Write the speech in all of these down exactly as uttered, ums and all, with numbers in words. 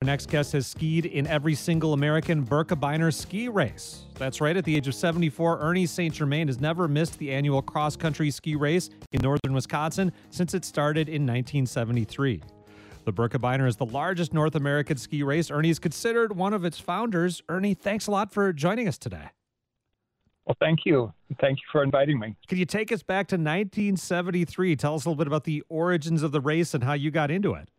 next guest has skied in every single American Birkebeiner ski race. That's right, at the age of seventy-four, Ernie Saint Germain has never missed the annual cross-country ski race in northern Wisconsin since it started in nineteen seventy-three. The Birkebeiner is the largest North American ski race. Ernie is considered one of its founders. Ernie, thanks a lot for joining us today. Well, thank you. Thank you for inviting me. Can you take us back to nineteen seventy-three? Tell us a little bit about the origins of the race and how you got into it.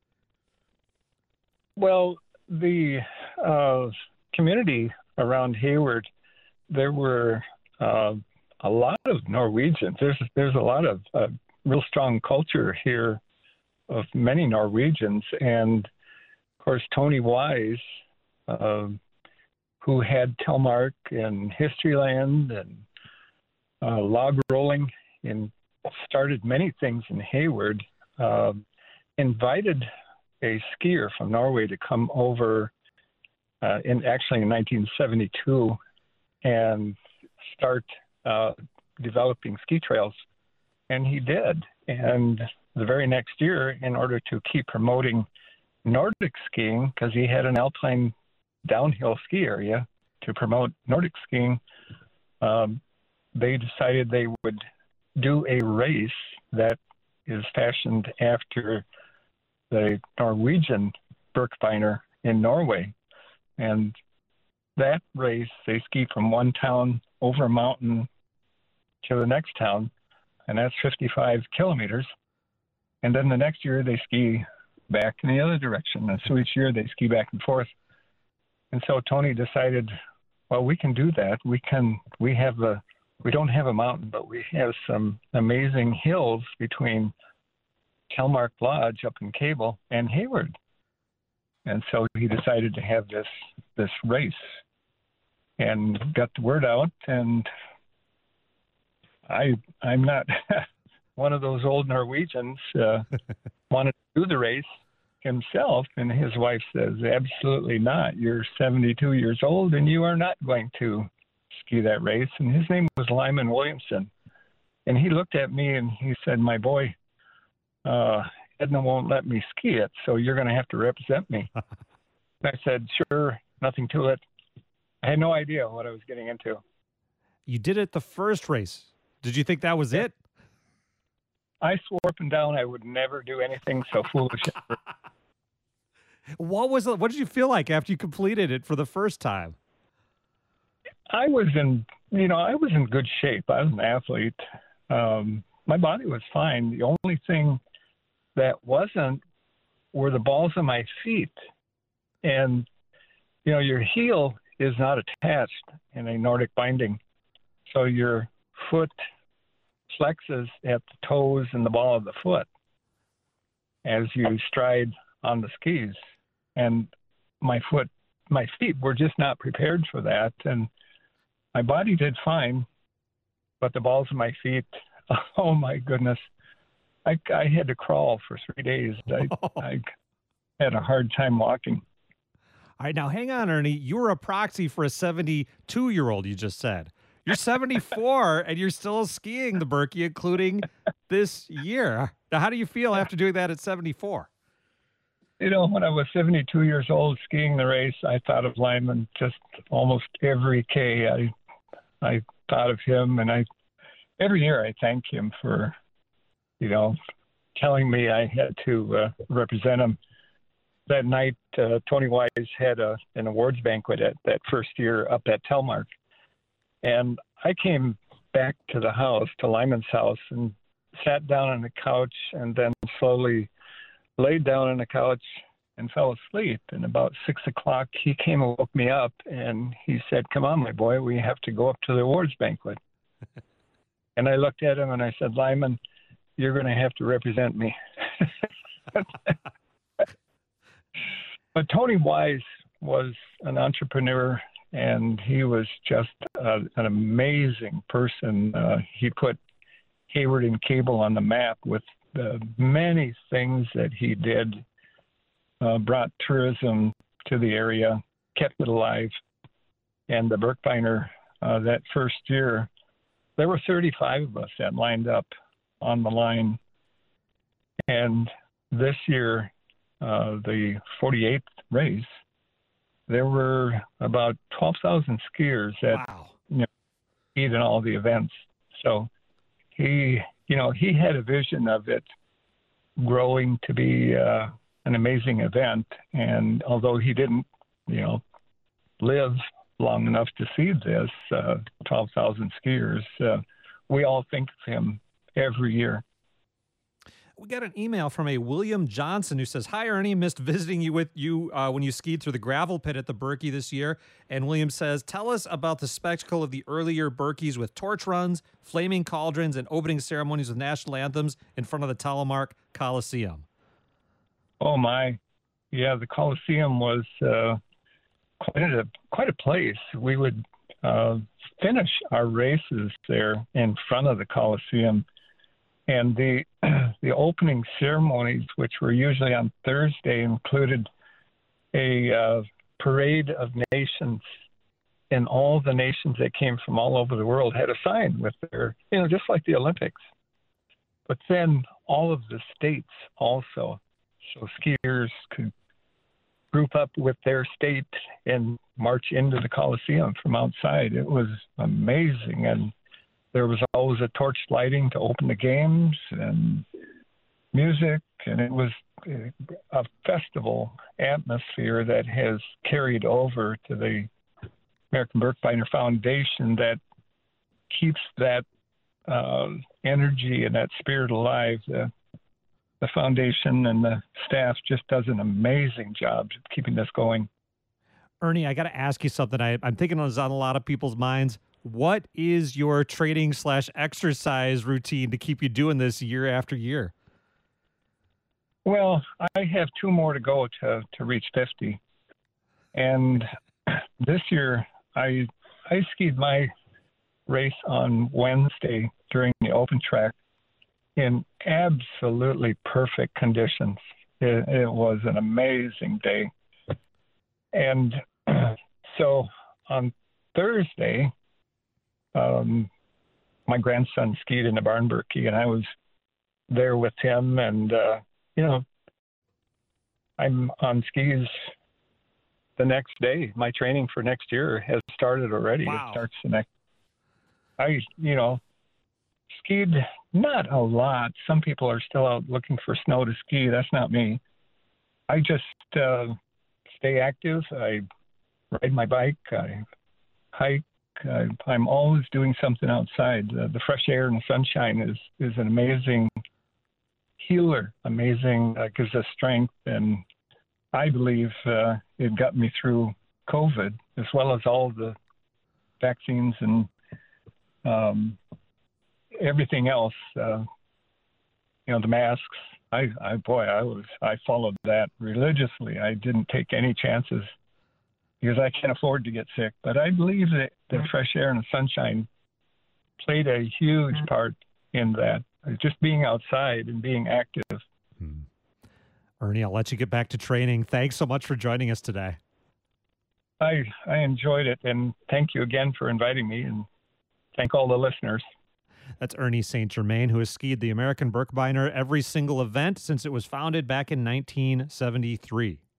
Well, the uh, community around Hayward, there were uh, a lot of Norwegians. There's there's a lot of uh, real strong culture here of many Norwegians, and of course Tony Wise, uh, who had Telemark and Historyland and uh, log rolling, and started many things in Hayward, uh, invited a skier from Norway to come over uh, in actually in nineteen seventy-two and start uh, developing ski trails. And he did. And the very next year, in order to keep promoting Nordic skiing, because he had an alpine downhill ski area to promote Nordic skiing, um, they decided they would do a race that is fashioned after the Norwegian Birkebeiner in Norway. And that race, they ski from one town over a mountain to the next town, and that's fifty-five kilometers. And then the next year they ski back in the other direction. And so each year they ski back and forth. And so Tony decided, well, we can do that. We can, we have a, we don't have a mountain, but we have some amazing hills between Telemark Lodge up in Cable and Hayward. And so he decided to have this this race and got the word out. And I I'm not one of those old Norwegians uh, wanted to do the race himself, and his wife says, absolutely not. You're seventy-two years old and you are not going to ski that race. And his name was Lyman Williamson. And he looked at me and he said, my boy, Uh, Edna won't let me ski it, so you're going to have to represent me. I said, sure, nothing to it. I had no idea what I was getting into. You did it the first race. Did you think that was it? I swore up and down I would never do anything so foolish. What was it? What did you feel like after you completed it for the first time? I was in, you know, I was in good shape. I was an athlete. Um, my body was fine. The only thing that wasn't were the balls of my feet. And, you know, your heel is not attached in a Nordic binding. So your foot flexes at the toes and the ball of the foot as you stride on the skis. And my foot, my feet were just not prepared for that. And my body did fine, but the balls of my feet, oh my goodness. I, I had to crawl for three days. I, I had a hard time walking. All right, now hang on, Ernie. You were a proxy for a seventy-two-year-old, you just said. You're seventy-four, and you're still skiing the Birkie, including this year. Now, how do you feel after doing that at seventy-four? You know, when I was seventy-two years old skiing the race, I thought of Lyman just almost every K. I, I thought of him, and I every year I thank him for, you know, telling me I had to uh, represent him. That night, uh, Tony Wise had a, an awards banquet at that first year up at Telemark. And I came back to the house, to Lyman's house, and sat down on the couch and then slowly laid down on the couch and fell asleep. And about six o'clock, he came and woke me up, and he said, come on, my boy, we have to go up to the awards banquet. And I looked at him and I said, Lyman, you're going to have to represent me. But Tony Wise was an entrepreneur, and he was just uh, an amazing person. Uh, he put Hayward and Cable on the map with the many things that he did, uh, brought tourism to the area, kept it alive. And the Birkebeiner, uh, that first year, there were thirty-five of us that lined up on the line. And this year, uh, the forty-eighth race, there were about twelve thousand skiers that Wow. you know, skied in all the events. So he, you know, he had a vision of it growing to be uh, an amazing event. And although he didn't, you know, live long enough to see this, uh, twelve thousand skiers, uh, we all think of him every year. We got an email from a William Johnson who says, "Hi, Ernie. Missed visiting you with you uh, when you skied through the gravel pit at the Berkey this year." And William says, "Tell us about the spectacle of the earlier Berkeys with torch runs, flaming cauldrons, and opening ceremonies with national anthems in front of the Telemark Coliseum." Oh my, yeah, the Coliseum was uh, quite a quite a place. We would uh, finish our races there in front of the Coliseum. And the the opening ceremonies, which were usually on Thursday, included a uh, parade of nations, and all the nations that came from all over the world had a sign with their, you know, just like the Olympics. But then all of the states also, so skiers could group up with their state and march into the Coliseum from outside. It was amazing, and there was always a torch lighting to open the games and music, and it was a festival atmosphere that has carried over to the American Birkebeiner Foundation that keeps that uh, energy and that spirit alive. Uh, the foundation and the staff just does an amazing job of keeping this going. Ernie, I got to ask you something. I, I'm thinking it's on a lot of people's minds. What is your training slash exercise routine to keep you doing this year after year? Well, I have two more to go to, to reach fifty. And this year, I I skied my race on Wednesday during the open track in absolutely perfect conditions. It, it was an amazing day. And so on Thursday, Um, my grandson skied in the Barn Berkey, and I was there with him. And, uh, you know, I'm on skis the next day. My training for next year has started already. Wow. It starts the next. I, you know, skied not a lot. Some people are still out looking for snow to ski. That's not me. I just uh, stay active. I ride my bike. I hike. Uh, I'm always doing something outside. Uh, the fresh air and the sunshine is, is an amazing healer, amazing, uh, gives us strength. And I believe uh, it got me through COVID, as well as all the vaccines and um, everything else. Uh, you know, the masks. I, I, boy, I was, I followed that religiously. I didn't take any chances, because I can't afford to get sick. But I believe that the fresh air and the sunshine played a huge part in that. Just being outside and being active. Hmm. Ernie, I'll let you get back to training. Thanks so much for joining us today. I I enjoyed it, and thank you again for inviting me, and thank all the listeners. That's Ernie Saint Germain, who has skied the American Birkebeiner every single event since it was founded back in nineteen seventy-three.